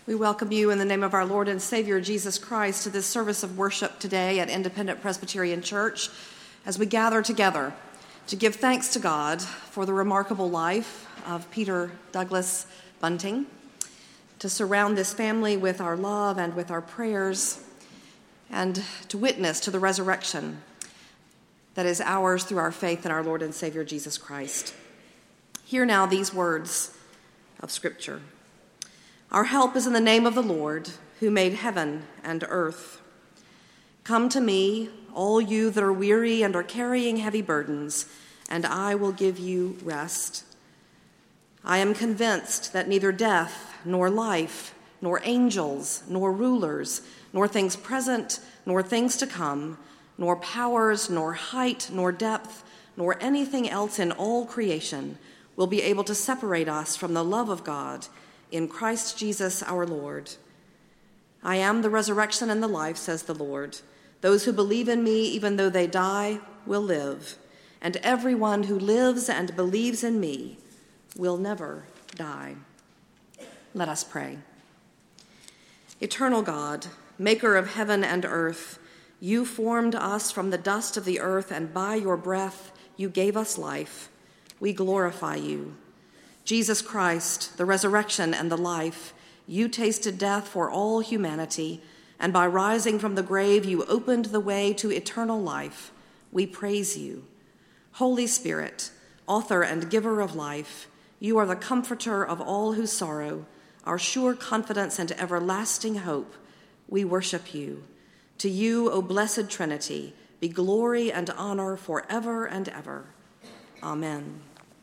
We welcome you in the name of our Lord and Savior, Jesus Christ, to this service of worship today at Independent Presbyterian Church as we gather together to give thanks to God for the remarkable life of Peter Douglas Bunting, to surround this family with our love and with our prayers, and to witness to the resurrection that is ours through our faith in our Lord and Savior, Jesus Christ. Hear now these words of Scripture. Our help is in the name of the Lord, who made heaven and earth. Come to me, all you that are weary and are carrying heavy burdens, and I will give you rest. I am convinced that neither death, nor life, nor angels, nor rulers, nor things present, nor things to come, nor powers, nor height, nor depth, nor anything else in all creation will be able to separate us from the love of God in Christ Jesus our Lord. I am the resurrection and the life, says the Lord. Those who believe in me, even though they die, will live, and everyone who lives and believes in me will never die. Let us pray. Eternal God, maker of heaven and earth, you formed us from the dust of the earth, and by your breath you gave us life. We glorify you. Jesus Christ, the resurrection and the life, you tasted death for all humanity, and by rising from the grave, you opened the way to eternal life. We praise you. Holy Spirit, author and giver of life, you are the comforter of all who sorrow, our sure confidence and everlasting hope. We worship you. To you, O blessed Trinity, be glory and honor forever and ever. Amen.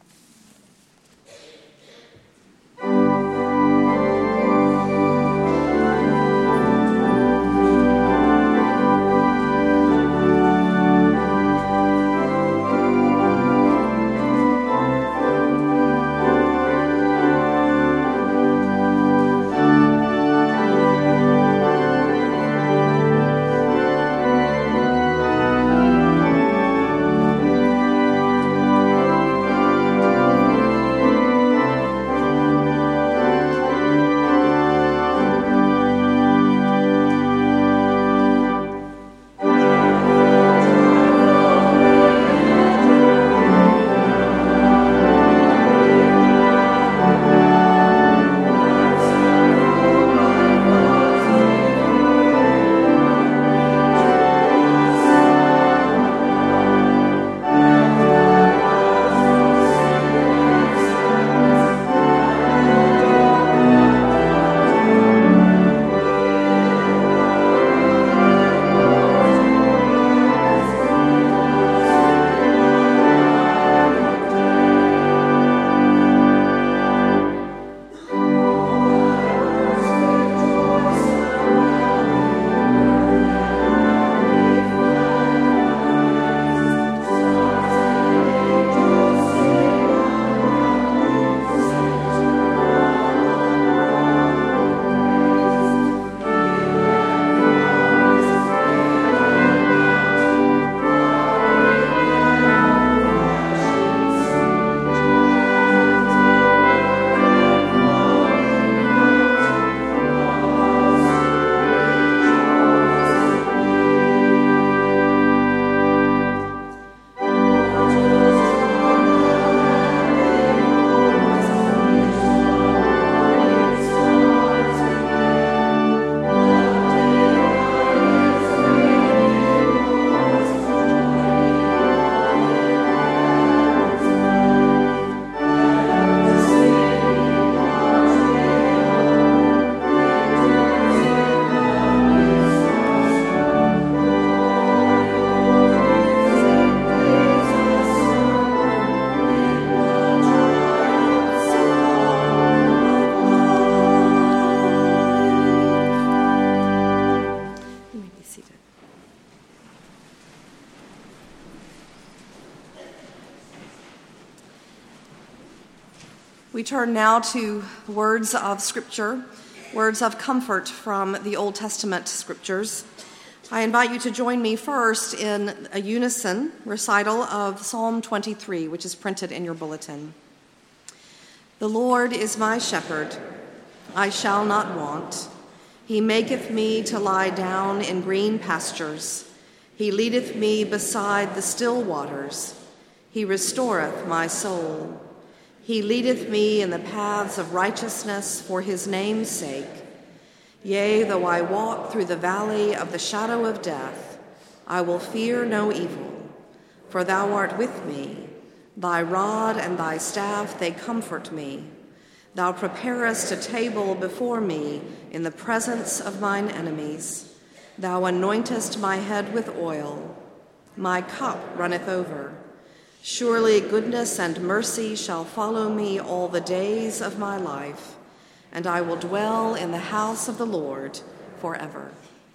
We turn now to words of Scripture, words of comfort from the Old Testament Scriptures. I invite you to join me first in a unison recital of Psalm 23, which is printed in your bulletin. The Lord is my shepherd. I shall not want. He maketh me to lie down in green pastures. He leadeth me beside the still waters. He restoreth my soul. He leadeth me in the paths of righteousness for his name's sake. Yea, though I walk through the valley of the shadow of death, I will fear no evil, for thou art with me. Thy rod and thy staff, they comfort me. Thou preparest a table before me in the presence of mine enemies. Thou anointest my head with oil. My cup runneth over. Surely goodness and mercy shall follow me all the days of my life, and I will dwell in the house of the Lord forever.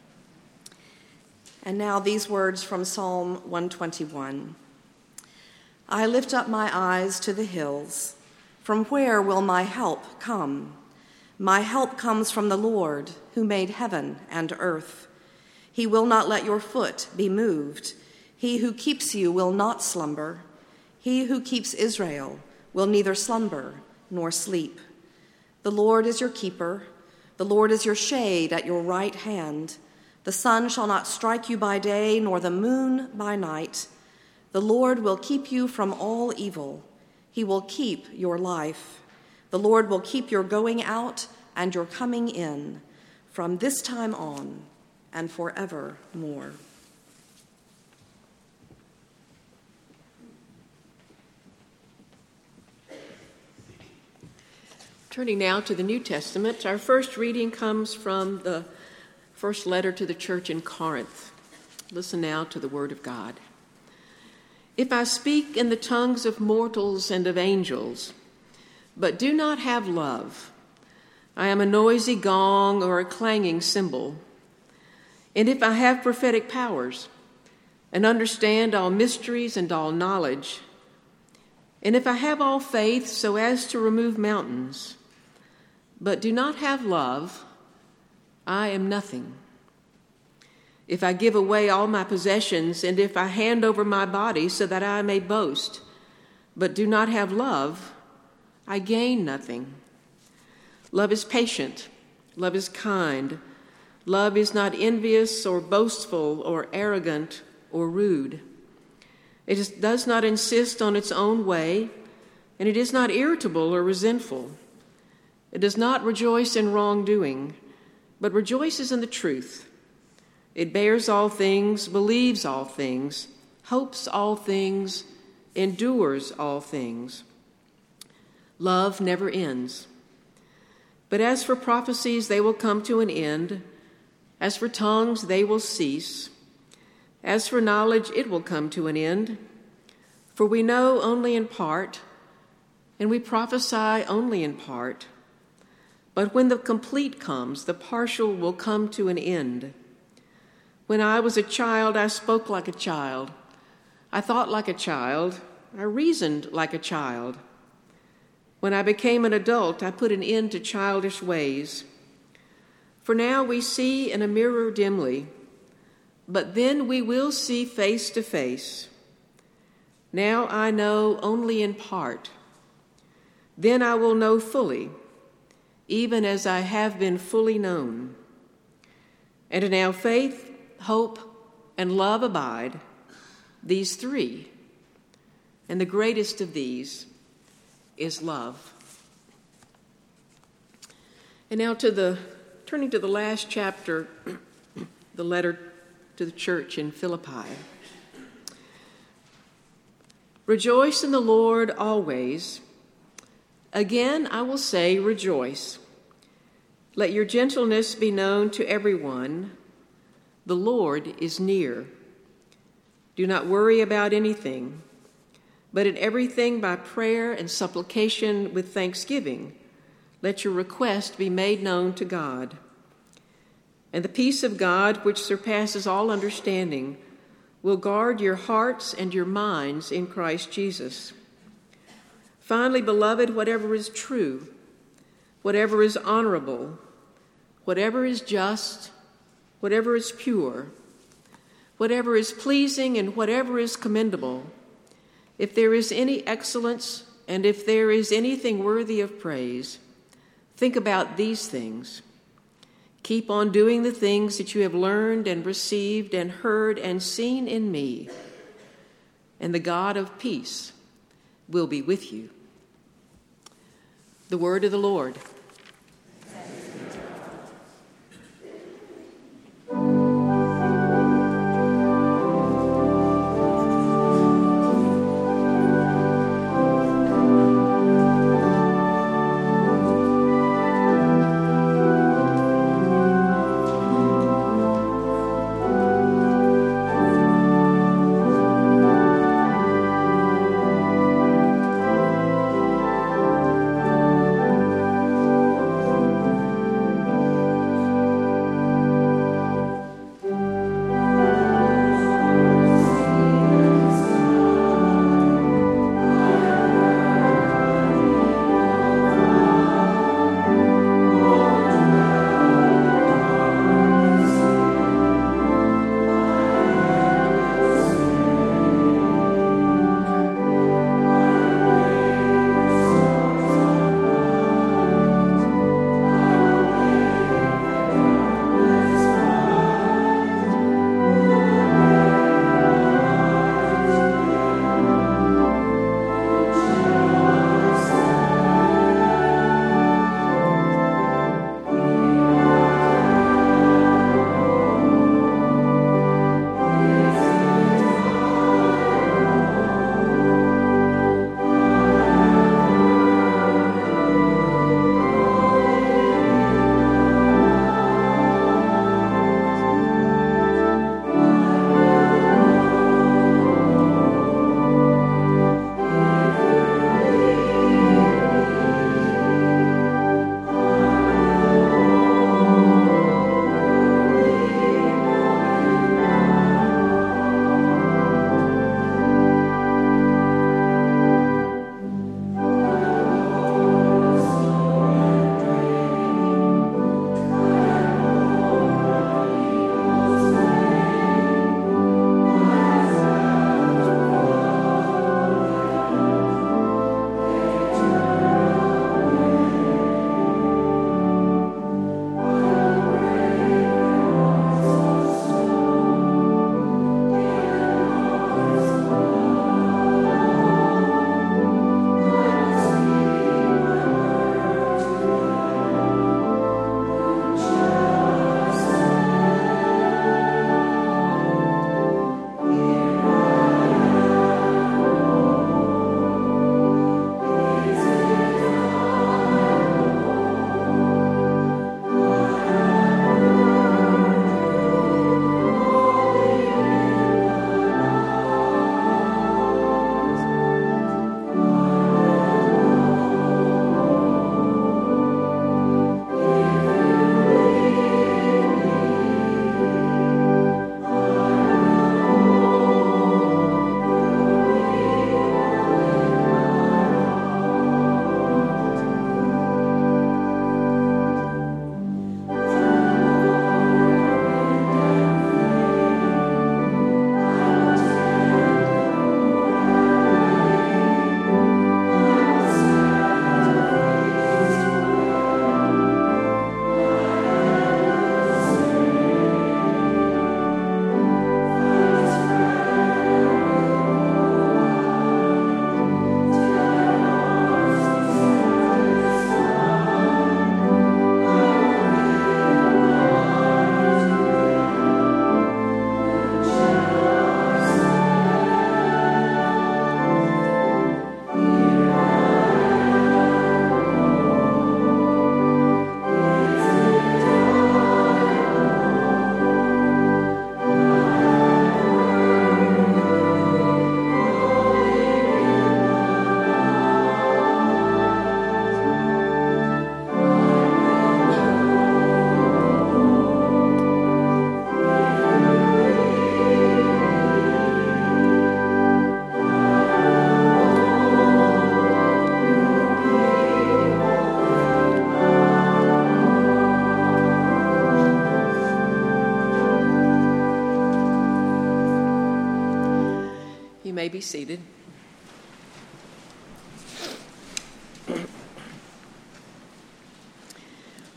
And now these words from Psalm 121. I lift up my eyes to the hills. From where will my help come? My help comes from the Lord, who made heaven and earth. He will not let your foot be moved. He who keeps you will not slumber. He who keeps Israel will neither slumber nor sleep. The Lord is your keeper. The Lord is your shade at your right hand. The sun shall not strike you by day, nor the moon by night. The Lord will keep you from all evil. He will keep your life. The Lord will keep your going out and your coming in from this time on and forevermore. Turning now to the New Testament, our first reading comes from the first letter to the church in Corinth. Listen now to the word of God. If I speak in the tongues of mortals and of angels, but do not have love, I am a noisy gong or a clanging cymbal. And if I have prophetic powers and understand all mysteries and all knowledge, and if I have all faith so as to remove mountains, but do not have love, I am nothing. If I give away all my possessions, and if I hand over my body so that I may boast, but do not have love, I gain nothing. Love is patient. Love is kind. Love is not envious or boastful or arrogant or rude. It does not insist on its own way, and it is not irritable or resentful. It does not rejoice in wrongdoing, but rejoices in the truth. It bears all things, believes all things, hopes all things, endures all things. Love never ends. But as for prophecies, they will come to an end. As for tongues, they will cease. As for knowledge, it will come to an end. For we know only in part, and we prophesy only in part. But when the complete comes, the partial will come to an end. When I was a child, I spoke like a child. I thought like a child. I reasoned like a child. When I became an adult, I put an end to childish ways. For now we see in a mirror dimly, but then we will see face to face. Now I know only in part. Then I will know fully, even as I have been fully known. And now faith, hope, and love abide, these three. And the greatest of these is love. And now turning to the last chapter, the letter to the church in Philippi. Rejoice in the Lord always. Again, I will say rejoice. Let your gentleness be known to everyone. The Lord is near. Do not worry about anything, but in everything by prayer and supplication with thanksgiving, let your request be made known to God. And the peace of God, which surpasses all understanding, will guard your hearts and your minds in Christ Jesus. Finally, beloved, whatever is true, whatever is honorable, whatever is just, whatever is pure, whatever is pleasing, and whatever is commendable, if there is any excellence and if there is anything worthy of praise, Think about these things. Keep on doing the things that you have learned and received and heard and seen in me, and the God of peace will be with you. The word of the Lord. may be seated.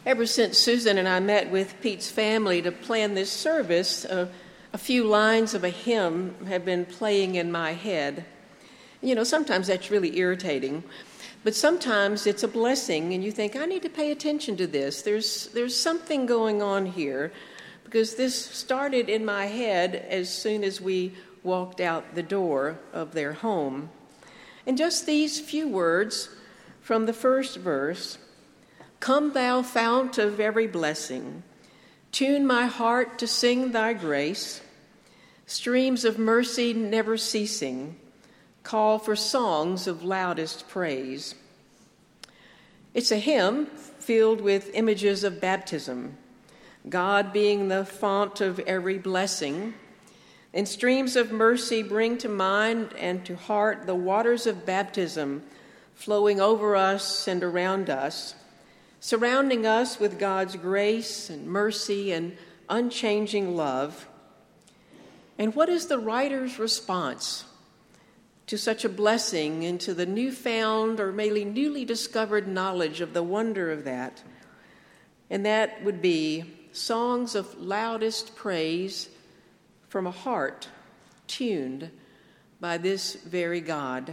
Ever since Susan and I met with Pete's family to plan this service, a few lines of a hymn have been playing in my head. You know, sometimes that's really irritating, but sometimes it's a blessing, and you think, I need to pay attention to this. There's something going on here, because this started in my head as soon as we walked out the door of their home. And just these few words from the first verse: "Come thou fount of every blessing, tune my heart to sing thy grace, streams of mercy never ceasing, call for songs of loudest praise." It's a hymn filled with images of baptism, God being the fount of every blessing, and streams of mercy bring to mind and to heart the waters of baptism flowing over us and around us, surrounding us with God's grace and mercy and unchanging love. And what is the writer's response to such a blessing and to the newfound or maybe newly discovered knowledge of the wonder of that? And that would be songs of loudest praise from a heart tuned by this very God.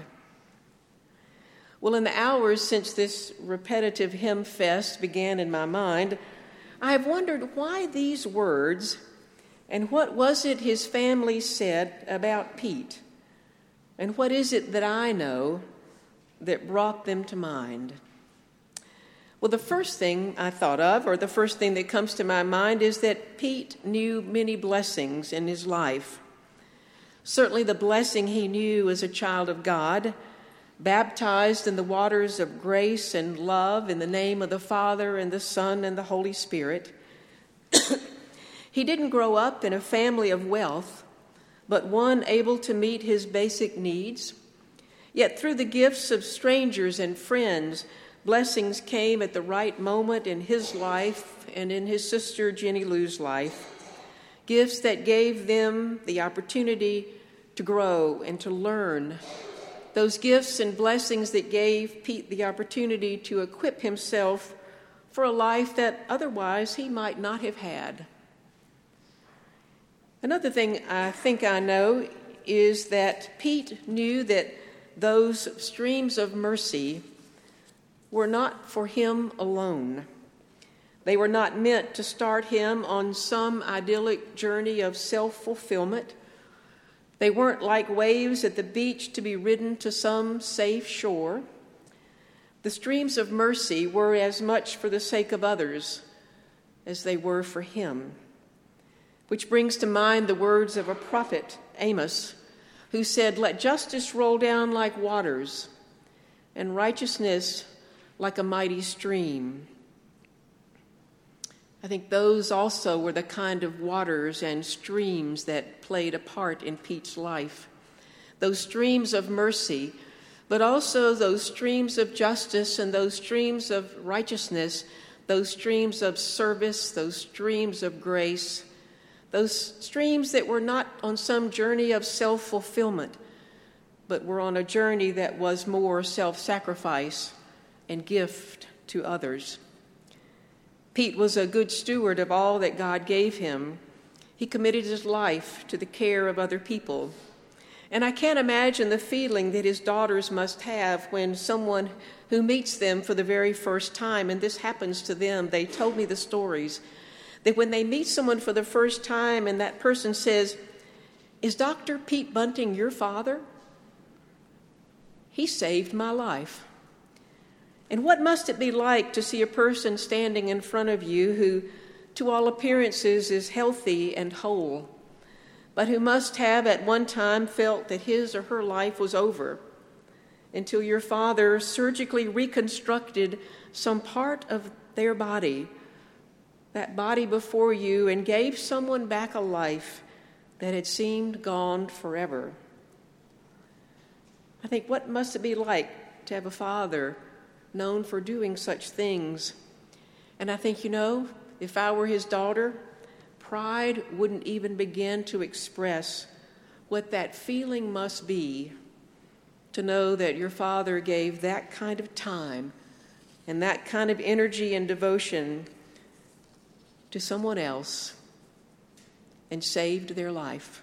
Well, in the hours since this repetitive hymn fest began in my mind, I have wondered why these words, and what was it his family said about Pete, and what is it that I know that brought them to mind? Well, the first thing I thought of, or the first thing that comes to my mind, is that Pete knew many blessings in his life. Certainly the blessing he knew as a child of God, baptized in the waters of grace and love in the name of the Father and the Son and the Holy Spirit. He didn't grow up in a family of wealth, but one able to meet his basic needs. Yet through the gifts of strangers and friends, blessings came at the right moment in his life and in his sister Jenny Lou's life, gifts that gave them the opportunity to grow and to learn, those gifts and blessings that gave Pete the opportunity to equip himself for a life that otherwise he might not have had. Another thing I think I know is that Pete knew that those streams of mercy were not for him alone. They were not meant to start him on some idyllic journey of self-fulfillment. They weren't like waves at the beach to be ridden to some safe shore. The streams of mercy were as much for the sake of others as they were for him. Which brings to mind the words of a prophet, Amos, who said, "Let justice roll down like waters, and righteousness like a mighty stream." I think those also were the kind of waters and streams that played a part in Pete's life. Those streams of mercy, but also those streams of justice and those streams of righteousness, those streams of service, those streams of grace, those streams that were not on some journey of self-fulfillment, but were on a journey that was more self-sacrifice and gift to others. Pete was a good steward of all that God gave him. He committed his life to the care of other people. And I can't imagine the feeling that his daughters must have when someone who meets them for the very first time, and this happens to them, they told me the stories, that when they meet someone for the first time and that person says, "Is Dr. Pete Bunting your father?" He saved my life. And what must it be like to see a person standing in front of you who, to all appearances, is healthy and whole, but who must have at one time felt that his or her life was over until your father surgically reconstructed some part of their body, that body before you, and gave someone back a life that had seemed gone forever? I think, what must it be like to have a father known for doing such things? And I think, if I were his daughter, pride wouldn't even begin to express what that feeling must be to know that your father gave that kind of time and that kind of energy and devotion to someone else and saved their life.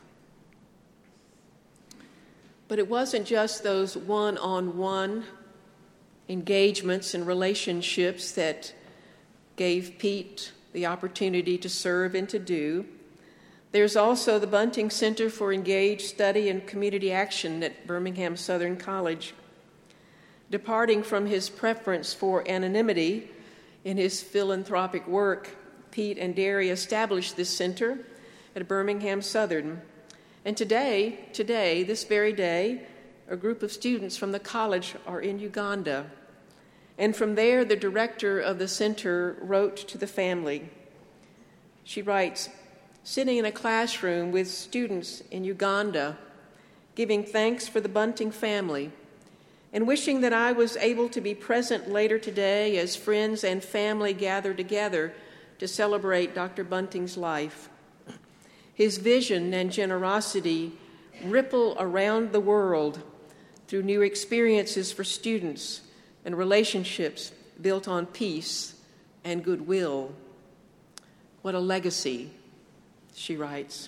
But it wasn't just those one-on-one engagements and relationships that gave Pete the opportunity to serve and to do. There's also the Bunting Center for Engaged Study and Community Action at Birmingham Southern College. Departing from his preference for anonymity in his philanthropic work, Pete and Derry established this center at Birmingham Southern. And today, this very day, a group of students from the college are in Uganda. And from there, the director of the center wrote to the family. She writes, "Sitting in a classroom with students in Uganda, giving thanks for the Bunting family, and wishing that I was able to be present later today as friends and family gather together to celebrate Dr. Bunting's life. His vision and generosity ripple around the world through new experiences for students and relationships built on peace and goodwill. What a legacy," she writes.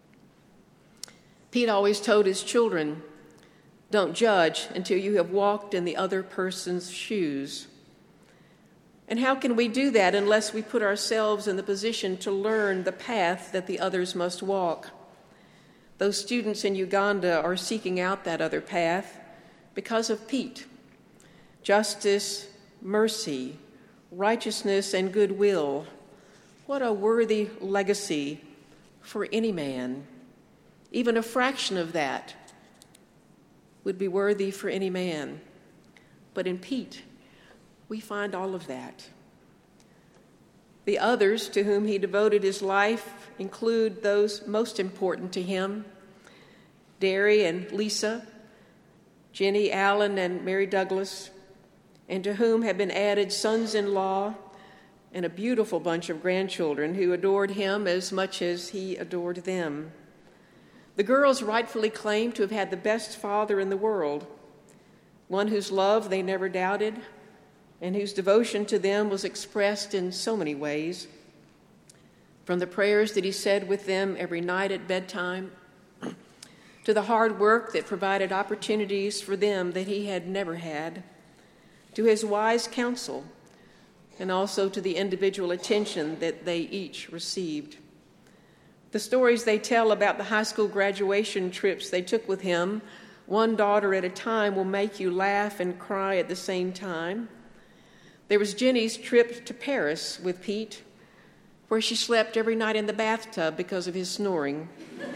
Pete always told his children, "Don't judge until you have walked in the other person's shoes." And how can we do that unless we put ourselves in the position to learn the path that the others must walk? Those students in Uganda are seeking out that other path because of Pete. Justice, mercy, righteousness, and goodwill. What a worthy legacy for any man. Even a fraction of that would be worthy for any man. But in Pete, we find all of that. The others to whom he devoted his life include those most important to him: Derry and Lisa, Jenny Allen and Mary Douglas, and to whom have been added sons-in-law and a beautiful bunch of grandchildren who adored him as much as he adored them. The girls rightfully claim to have had the best father in the world, one whose love they never doubted, and whose devotion to them was expressed in so many ways. From the prayers that he said with them every night at bedtime, to the hard work that provided opportunities for them that he had never had, to his wise counsel, and also to the individual attention that they each received. The stories they tell about the high school graduation trips they took with him, one daughter at a time, will make you laugh and cry at the same time. There was Jenny's trip to Paris with Pete, where she slept every night in the bathtub because of his snoring.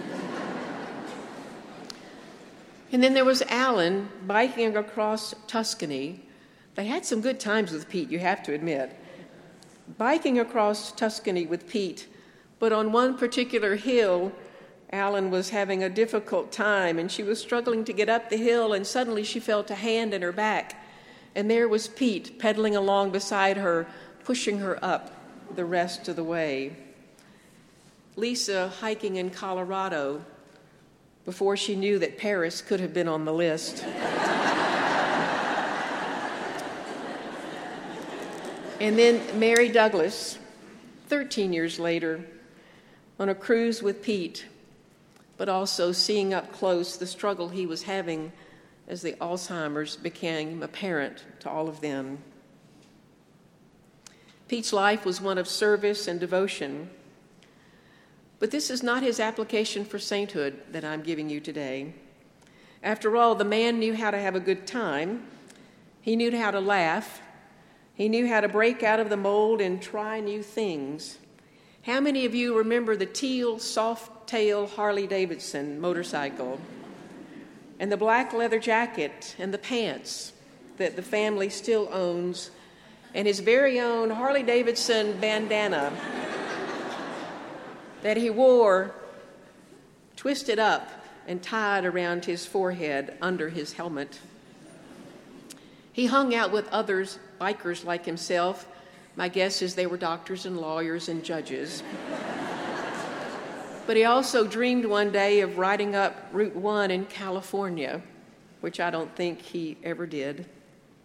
And then there was Alan biking across Tuscany. They had some good times with Pete, you have to admit. Biking across Tuscany with Pete, but on one particular hill, Alan was having a difficult time, and she was struggling to get up the hill, and suddenly she felt a hand in her back. And there was Pete pedaling along beside her, pushing her up the rest of the way. Lisa hiking in Colorado before she knew that Paris could have been on the list. And then Mary Douglas, 13 years later, on a cruise with Pete, but also seeing up close the struggle he was having as the Alzheimer's became apparent to all of them. Pete's life was one of service and devotion, but this is not his application for sainthood that I'm giving you today. After all, the man knew how to have a good time. He knew how to laugh. He knew how to break out of the mold and try new things. How many of you remember the teal, soft-tail Harley-Davidson motorcycle, and the black leather jacket and the pants that the family still owns, and his very own Harley-Davidson bandana that he wore twisted up and tied around his forehead under his helmet? He hung out with others, bikers like himself. My guess is they were doctors and lawyers and judges. But he also dreamed one day of riding up Route 1 in California, which I don't think he ever did.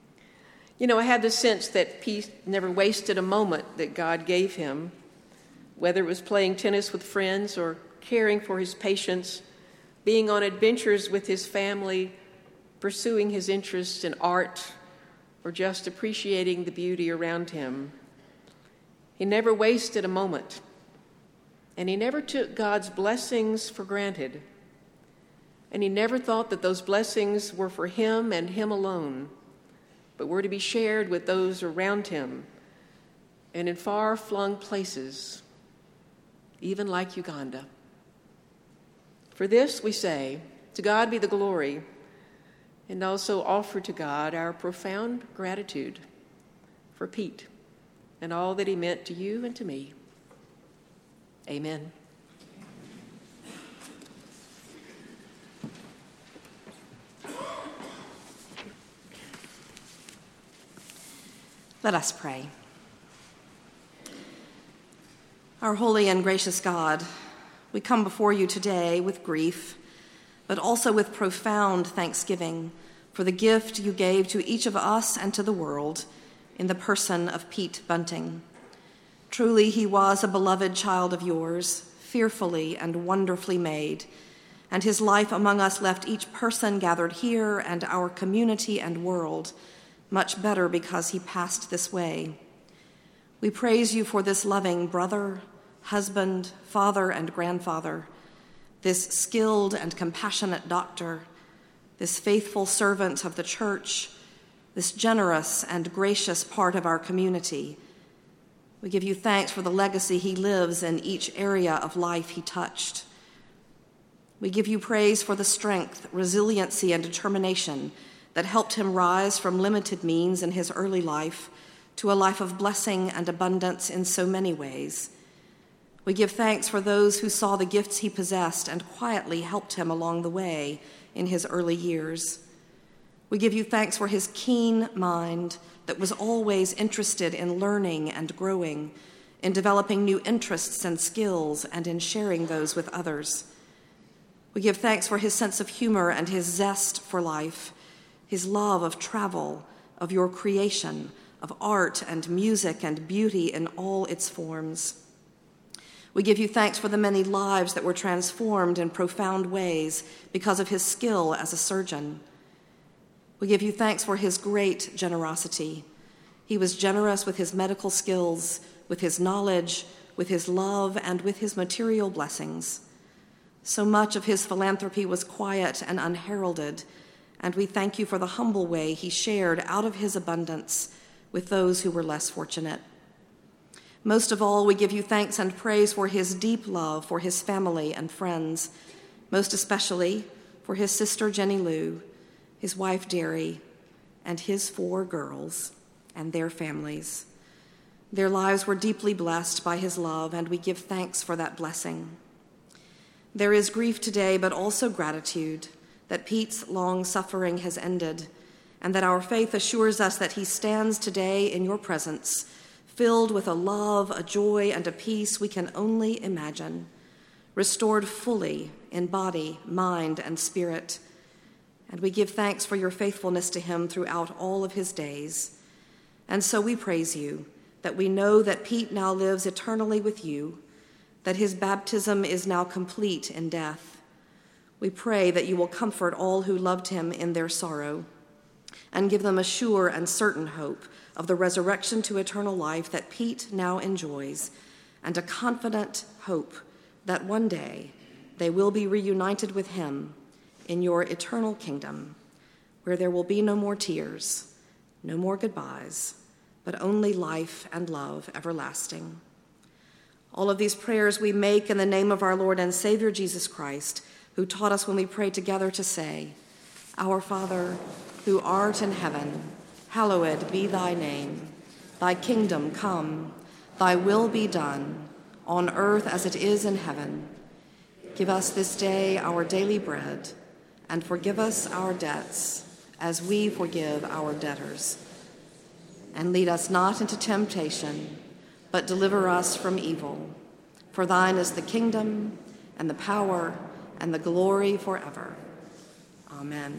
You know, I had the sense that Pete never wasted a moment that God gave him. whether it was playing tennis with friends or caring for his patients, being on adventures with his family, pursuing his interests in art, or just appreciating the beauty around him. He never wasted a moment, and he never took God's blessings for granted. And he never thought that those blessings were for him and him alone, but were to be shared with those around him and in far-flung places, even like Uganda. For this we say, to God be the glory, and also offer to God our profound gratitude for Pete and all that he meant to you and to me. Amen. Let us pray. Our holy and gracious God, we come before you today with grief, but also with profound thanksgiving for the gift you gave to each of us and to the world in the person of Pete Bunting. Truly, he was a beloved child of yours, fearfully and wonderfully made, and his life among us left each person gathered here and our community and world much better because he passed this way. We praise you for this loving brother, husband, father, and grandfather, this skilled and compassionate doctor, this faithful servant of the church, this generous and gracious part of our community. We give you thanks for the legacy he lives in each area of life he touched. We give you praise for the strength, resiliency, and determination that helped him rise from limited means in his early life to a life of blessing and abundance in so many ways. We give thanks for those who saw the gifts he possessed and quietly helped him along the way in his early years. We give you thanks for his keen mind that was always interested in learning and growing, in developing new interests and skills, and in sharing those with others. We give thanks for his sense of humor and his zest for life, his love of travel, of your creation, of art and music and beauty in all its forms. We give you thanks for the many lives that were transformed in profound ways because of his skill as a surgeon. We give you thanks for his great generosity. He was generous with his medical skills, with his knowledge, with his love, and with his material blessings. So much of his philanthropy was quiet and unheralded, and we thank you for the humble way he shared out of his abundance with those who were less fortunate. Most of all, we give you thanks and praise for his deep love for his family and friends, most especially for his sister Jenny Lou, his wife Derry, and his 4 girls and their families. Their lives were deeply blessed by his love, and we give thanks for that blessing. There is grief today, but also gratitude that Pete's long suffering has ended, and that our faith assures us that he stands today in your presence, filled with a love, a joy, and a peace we can only imagine, restored fully in body, mind, and spirit. And we give thanks for your faithfulness to him throughout all of his days. And so we praise you that we know that Pete now lives eternally with you, that his baptism is now complete in death. We pray that you will comfort all who loved him in their sorrow and give them a sure and certain hope of the resurrection to eternal life that Pete now enjoys, and a confident hope that one day they will be reunited with him in your eternal kingdom, where there will be no more tears, no more goodbyes, but only life and love everlasting. All of these prayers we make in the name of our Lord and Savior Jesus Christ, who taught us when we pray together to say, Our Father, who art in heaven, hallowed be thy name. Thy kingdom come, thy will be done, on earth as it is in heaven. Give us this day our daily bread, and forgive us our debts, as we forgive our debtors. And lead us not into temptation, but deliver us from evil. For thine is the kingdom, and the power, and the glory forever. Amen.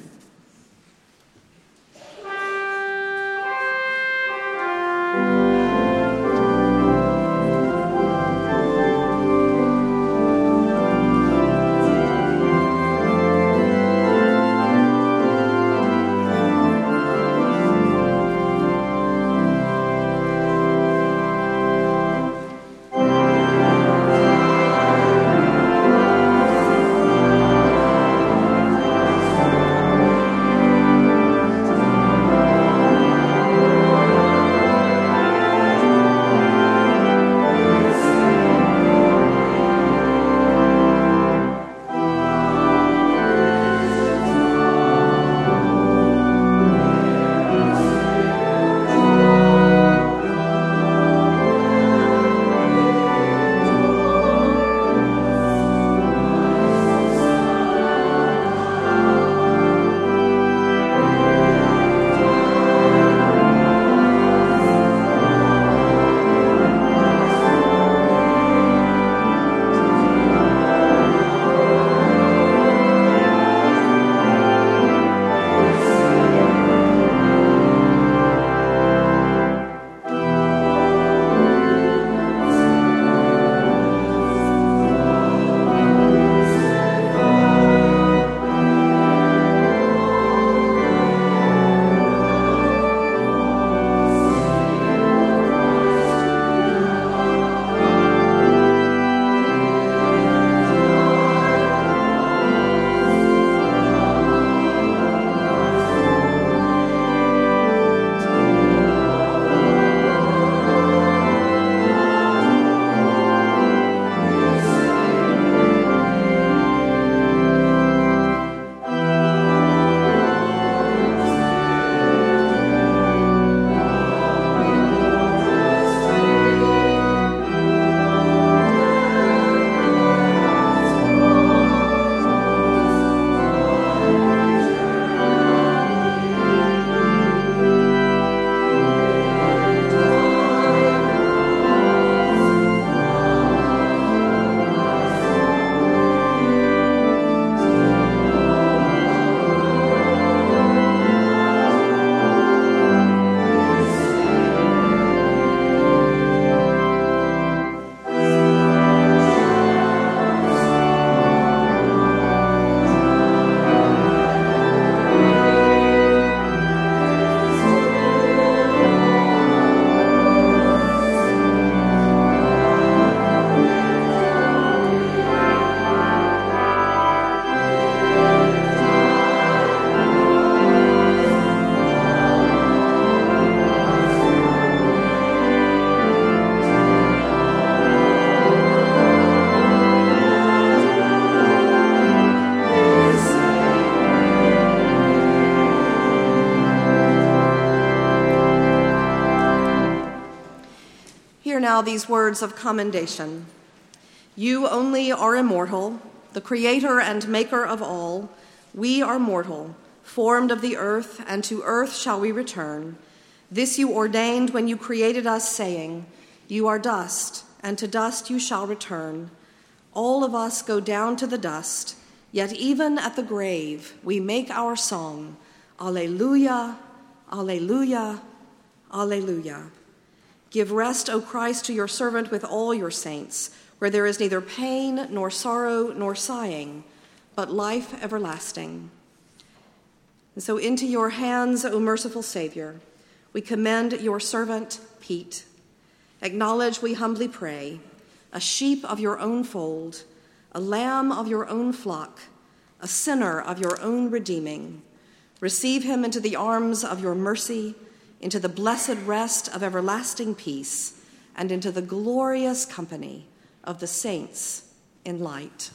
now these words of commendation. You only are immortal, the creator and maker of all. We are mortal, formed of the earth, and to earth shall we return. This you ordained when you created us, saying, you are dust, and to dust you shall return. All of us go down to the dust, yet even at the grave we make our song, Alleluia, Alleluia, Alleluia. Give rest, O Christ, to your servant with all your saints, where there is neither pain nor sorrow nor sighing, but life everlasting. And so into your hands, O merciful Savior, we commend your servant, Pete. Acknowledge, we humbly pray, a sheep of your own fold, a lamb of your own flock, a sinner of your own redeeming. Receive him into the arms of your mercy, into the blessed rest of everlasting peace, and into the glorious company of the saints in light.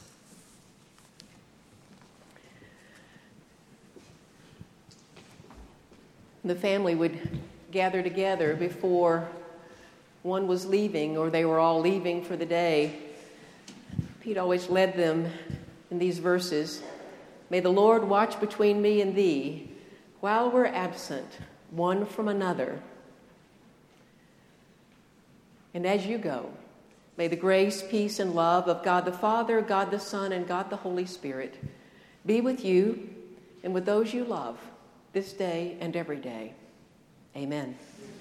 The family would gather together before one was leaving or they were all leaving for the day. Pete always led them in these verses. May the Lord watch between me and thee while we're absent one from another. And as you go, may the grace, peace, and love of God the Father, God the Son, and God the Holy Spirit be with you and with those you love this day and every day. Amen.